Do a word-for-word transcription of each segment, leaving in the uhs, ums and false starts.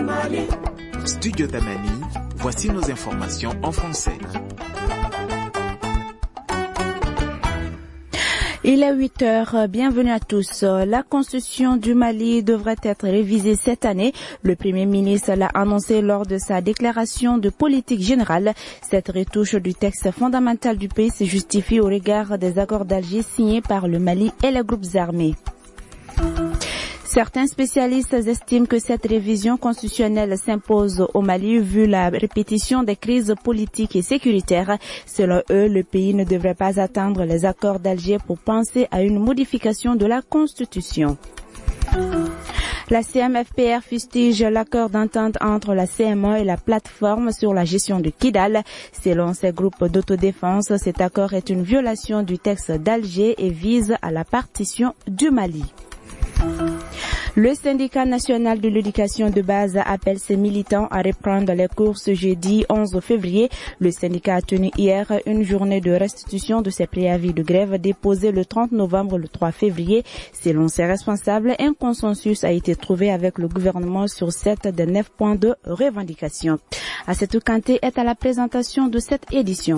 Mali. Studio Damani, voici nos informations en français. Il est huit heures, bienvenue à tous. La constitution du Mali devrait être révisée cette année. Le Premier ministre l'a annoncé lors de sa déclaration de politique générale. Cette retouche du texte fondamental du pays se justifie au regard des accords d'Alger signés par le Mali et les groupes armés. Certains spécialistes estiment que cette révision constitutionnelle s'impose au Mali vu la répétition des crises politiques et sécuritaires. Selon eux, le pays ne devrait pas attendre les accords d'Alger pour penser à une modification de la Constitution. La C M F P R fustige l'accord d'entente entre la C M A et la plateforme sur la gestion de Kidal. Selon ces groupes d'autodéfense, cet accord est une violation du texte d'Alger et vise à la partition du Mali. Le syndicat national de l'éducation de base appelle ses militants à reprendre les cours ce jeudi onze février. Le syndicat a tenu hier une journée de restitution de ses préavis de grève déposés le trente novembre le trois février. Selon ses responsables, un consensus a été trouvé avec le gouvernement sur sept des neuf points de revendication. Assetou Kanté est à la présentation de cette édition.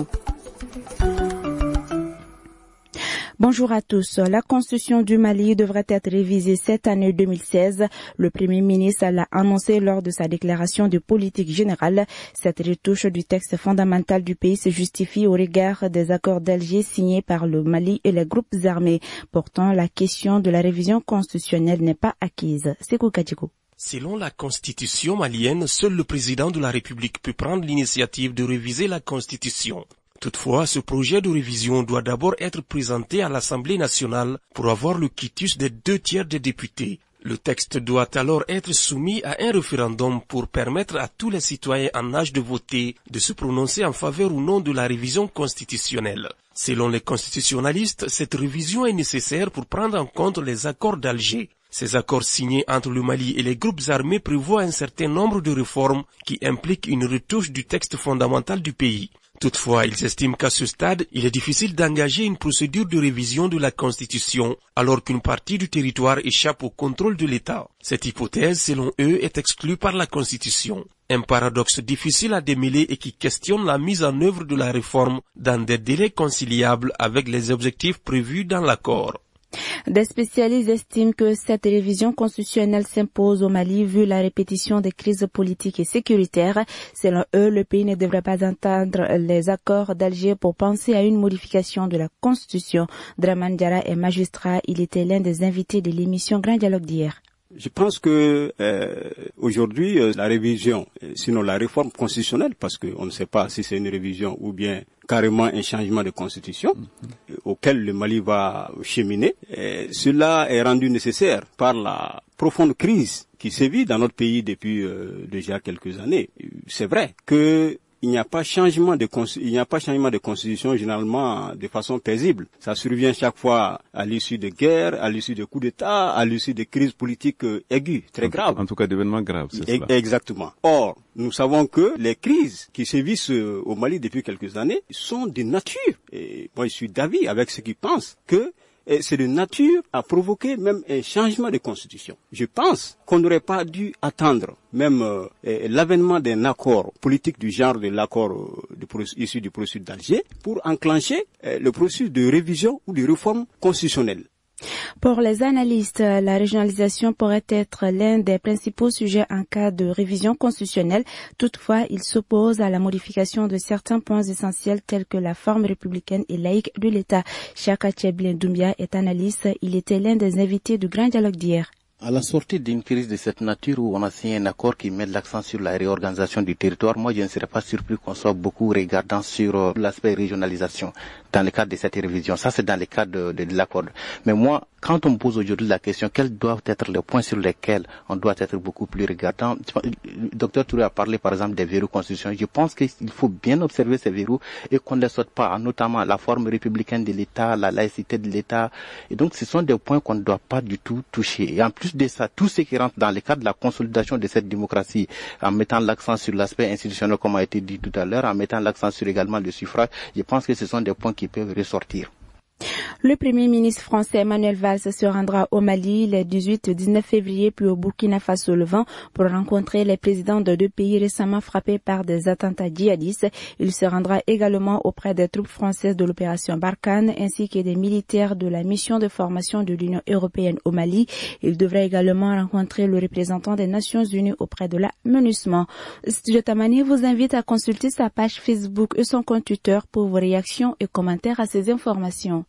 Bonjour à tous. La constitution du Mali devrait être révisée cette année deux mille seize. Le Premier ministre l'a annoncé lors de sa déclaration de politique générale. Cette retouche du texte fondamental du pays se justifie au regard des accords d'Alger signés par le Mali et les groupes armés. Pourtant, la question de la révision constitutionnelle n'est pas acquise. Sekou Kadjiko. Selon la constitution malienne, seul le président de la République peut prendre l'initiative de réviser la constitution. Toutefois, ce projet de révision doit d'abord être présenté à l'Assemblée nationale pour avoir le quitus des deux tiers des députés. Le texte doit alors être soumis à un référendum pour permettre à tous les citoyens en âge de voter de se prononcer en faveur ou non de la révision constitutionnelle. Selon les constitutionnalistes, cette révision est nécessaire pour prendre en compte les accords d'Alger. Ces accords signés entre le Mali et les groupes armés prévoient un certain nombre de réformes qui impliquent une retouche du texte fondamental du pays. Toutefois, ils estiment qu'à ce stade, il est difficile d'engager une procédure de révision de la Constitution alors qu'une partie du territoire échappe au contrôle de l'État. Cette hypothèse, selon eux, est exclue par la Constitution. Un paradoxe difficile à démêler et qui questionne la mise en œuvre de la réforme dans des délais conciliables avec les objectifs prévus dans l'accord. Des spécialistes estiment que cette révision constitutionnelle s'impose au Mali vu la répétition des crises politiques et sécuritaires. Selon eux, le pays ne devrait pas entendre les accords d'Alger pour penser à une modification de la Constitution. Draman Diarra est magistrat. Il était l'un des invités de l'émission Grand Dialogue d'hier. Je pense que euh, aujourd'hui, euh, la révision, sinon la réforme constitutionnelle, parce qu'on ne sait pas si c'est une révision ou bien carrément un changement de constitution mm-hmm. auquel le Mali va cheminer, et cela est rendu nécessaire par la profonde crise qui sévit dans notre pays depuis euh, déjà quelques années. C'est vrai que il n'y a pas changement de il n'y a pas changement de constitution généralement de façon paisible. Ça survient chaque fois à l'issue de guerres, à l'issue de coups d'État, à l'issue de crises politiques aiguës, très graves. En tout cas, d'événements graves, c'est e- cela. Exactement. Or, nous savons que les crises qui sévissent au Mali depuis quelques années sont de nature. Et moi, je suis d'avis avec ceux qui pensent que et c'est de nature à provoquer même un changement de constitution. Je pense qu'on n'aurait pas dû attendre même euh, l'avènement d'un accord politique du genre de l'accord euh, issu du processus d'Alger pour enclencher euh, le processus de révision ou de réforme constitutionnelle. Pour les analystes, la régionalisation pourrait être l'un des principaux sujets en cas de révision constitutionnelle. Toutefois, il s'oppose à la modification de certains points essentiels tels que la forme républicaine et laïque de l'État. Chaka Tcheblin Doumbia est analyste. Il était l'un des invités du Grand Dialogue d'hier. À la sortie d'une crise de cette nature où on a signé un accord qui met l'accent sur la réorganisation du territoire, moi je ne serais pas surpris qu'on soit beaucoup regardant sur euh, l'aspect régionalisation dans le cadre de cette révision. Ça c'est dans le cadre de, de, de l'accord. Mais moi, quand on me pose aujourd'hui la question, quels doivent être les points sur lesquels on doit être beaucoup plus regardant, le docteur Touré a parlé par exemple des verrous constitutionnels. Je pense qu'il faut bien observer ces verrous et qu'on ne les saute pas, notamment la forme républicaine de l'État, la laïcité de l'État. Et donc ce sont des points qu'on ne doit pas du tout toucher. Et en plus de ça, tout ce qui rentre dans le cadre de la consolidation de cette démocratie, en mettant l'accent sur l'aspect institutionnel comme a été dit tout à l'heure, en mettant l'accent sur également le suffrage, je pense que ce sont des points qui peuvent ressortir. Le Premier ministre français Manuel Valls se rendra au Mali les dix-huit et dix-neuf février puis au Burkina Faso le vingt pour rencontrer les présidents de deux pays récemment frappés par des attentats djihadistes. Il se rendra également auprès des troupes françaises de l'opération Barkhane ainsi que des militaires de la mission de formation de l'Union européenne au Mali. Il devrait également rencontrer le représentant des Nations unies auprès de la MINUSMA. Studio Tamani vous invite à consulter sa page Facebook et son compte Twitter pour vos réactions et commentaires à ces informations.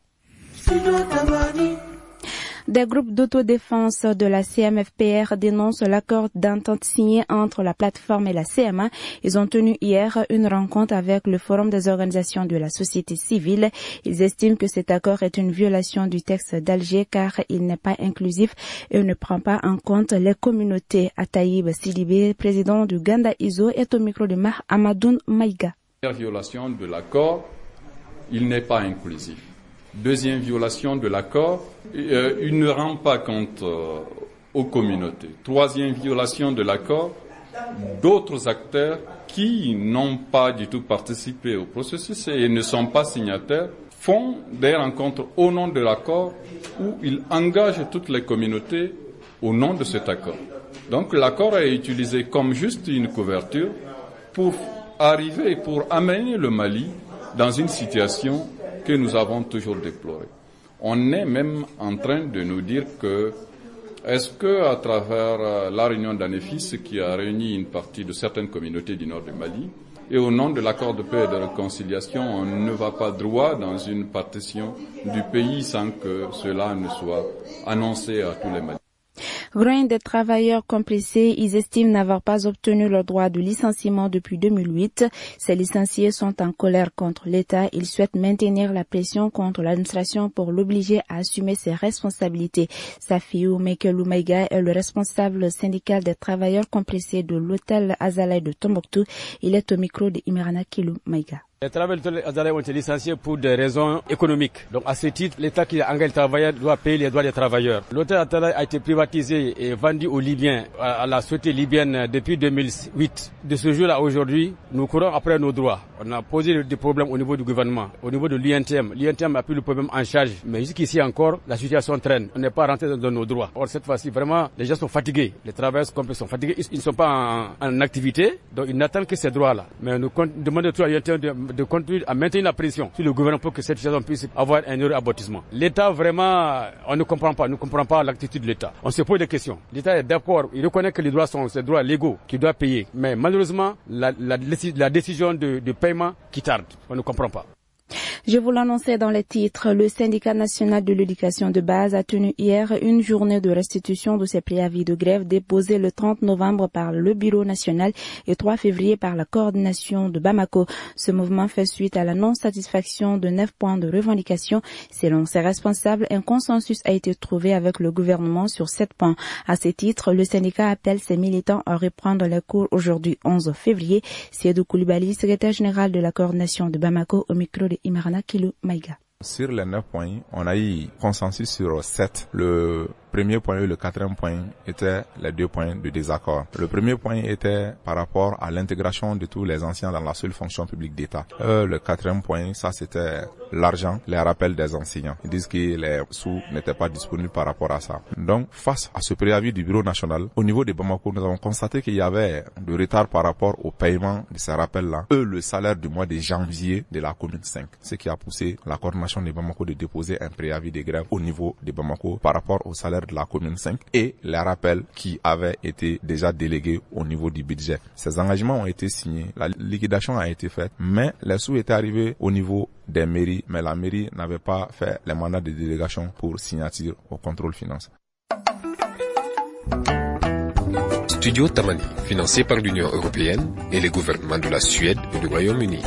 Des groupes d'autodéfense de la C M F P R dénoncent l'accord d'entente signé entre la plateforme et la C M A. Ils ont tenu hier une rencontre avec le Forum des organisations de la société civile. Ils estiment que cet accord est une violation du texte d'Alger car il n'est pas inclusif et ne prend pas en compte les communautés. Ataïb Sidibé, président du Ganda I S O, est au micro de Mah Amadoun Maïga. Première violation de l'accord, il n'est pas inclusif. Deuxième violation de l'accord, euh, il ne rend pas compte euh, aux communautés. Troisième violation de l'accord, d'autres acteurs qui n'ont pas du tout participé au processus et ne sont pas signataires font des rencontres au nom de l'accord où ils engagent toutes les communautés au nom de cet accord. Donc l'accord est utilisé comme juste une couverture pour arriver, pour amener le Mali dans une situation que nous avons toujours déploré. On est même en train de nous dire que est-ce que à travers la réunion d'Anefis qui a réuni une partie de certaines communautés du nord du Mali et au nom de l'accord de paix et de réconciliation, on ne va pas droit dans une partition du pays sans que cela ne soit annoncé à tous les Maliens. Grogne des travailleurs compressés, ils estiment n'avoir pas obtenu leur droit de licenciement depuis deux mille huit. Ces licenciés sont en colère contre l'État. Ils souhaitent maintenir la pression contre l'administration pour l'obliger à assumer ses responsabilités. Safiou Mekelou Maïga est le responsable syndical des travailleurs compressés de l'hôtel Azalai de Tombouctou. Il est au micro de Imirana Kilou Maïga. Les travailleurs de l'Azalai ont été licenciés pour des raisons économiques. Donc à ce titre, l'État qui engage les travailleurs doit payer les droits des travailleurs. L'hôtel Azalai a été privatisé et vendu aux Libyens, à la société libyenne depuis deux mille huit. De ce jour à aujourd'hui, nous courons après nos droits. On a posé des problèmes au niveau du gouvernement, au niveau de l'I N T M. L'I N T M a pris le problème en charge. Mais jusqu'ici encore, la situation traîne. On n'est pas rentré dans nos droits. Or cette fois-ci, vraiment, les gens sont fatigués. Les travailleurs sont fatigués. Ils ne sont pas en, en activité. Donc ils n'attendent que ces droits-là. Mais nous demandons à l'I N T M de de continuer à maintenir la pression sur le gouvernement pour que cette situation puisse avoir un heureux aboutissement. L'État, vraiment, on ne comprend pas, on ne comprend pas l'attitude de l'État. On se pose des questions. L'État est d'accord, il reconnaît que les droits sont ces droits légaux qu'il doit payer. Mais malheureusement, la, la, la décision de, de paiement qui tarde. On ne comprend pas. Je vous l'annonçais dans les titres, le syndicat national de l'éducation de base a tenu hier une journée de restitution de ses préavis de grève déposés le trente novembre par le Bureau national et trois février par la coordination de Bamako. Ce mouvement fait suite à la non-satisfaction de neuf points de revendication. Selon ses responsables, un consensus a été trouvé avec le gouvernement sur sept points. À ce titre, le syndicat appelle ses militants à reprendre les cours aujourd'hui onze février. Siedou Koulibaly, secrétaire général de la coordination de Bamako, au micro de Imarana Kilou Maïga. Sur les neuf points, on a eu consensus sur sept. Le premier point et le quatrième point étaient les deux points de désaccord. Le premier point était par rapport à l'intégration de tous les anciens dans la seule fonction publique d'État. Euh, le quatrième point, ça c'était l'argent, les rappels des enseignants. Ils disent que les sous n'étaient pas disponibles par rapport à ça. Donc, face à ce préavis du Bureau national, au niveau de Bamako, nous avons constaté qu'il y avait de retard par rapport au paiement de ces rappels-là. Eux, le salaire du mois de janvier de la commune cinq. Ce qui a poussé la coordination de Bamako de déposer un préavis de grève au niveau de Bamako par rapport au salaire de la commune cinq et les rappels qui avaient été déjà délégués au niveau du budget. Ces engagements ont été signés, la liquidation a été faite, mais les sous étaient arrivés au niveau des mairies, mais la mairie n'avait pas fait les mandats de délégation pour signature au contrôle financier. Studio Tamani, financé par l'Union européenne et les gouvernements de la Suède et du Royaume-Uni.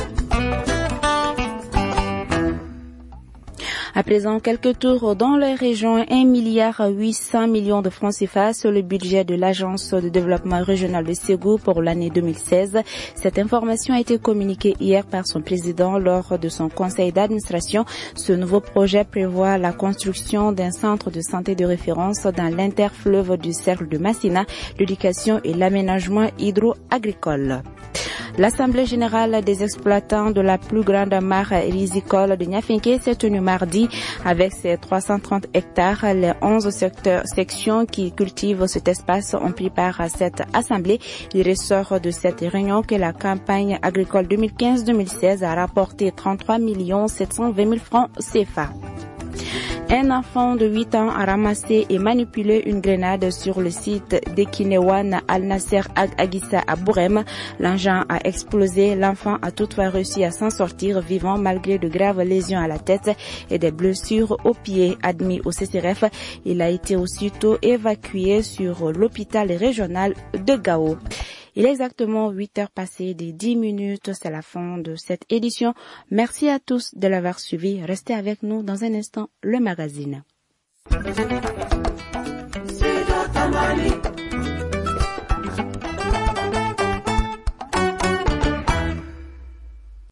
À présent, quelques tours dans les régions. un milliard huit cents millions de francs C F A sur le budget de l'Agence de développement régional de Ségou pour l'année deux mille seize. Cette information a été communiquée hier par son président lors de son conseil d'administration. Ce nouveau projet prévoit la construction d'un centre de santé de référence dans l'interfleuve du cercle de Massina, l'éducation et l'aménagement hydro-agricole. L'Assemblée générale des exploitants de la plus grande mare risicole de Niafinké s'est tenue mardi avec ses trois cent trente hectares. Les onze secteurs, sections qui cultivent cet espace ont pris part à cette assemblée. Il ressort de cette réunion que la campagne agricole deux mille quinze deux mille seize a rapporté trente-trois millions sept cent vingt mille francs C F A. Un enfant de huit ans a ramassé et manipulé une grenade sur le site d'Ekinewan Al-Nasser Agissa à Bourem. L'engin a explosé. L'enfant a toutefois réussi à s'en sortir vivant malgré de graves lésions à la tête et des blessures aux pieds. Admis au C C R F, il a été aussitôt évacué sur l'hôpital régional de Gao. Il est exactement huit heures passées des dix minutes. C'est la fin de cette édition. Merci à tous de l'avoir suivi. Restez avec nous dans un instant, le magazine.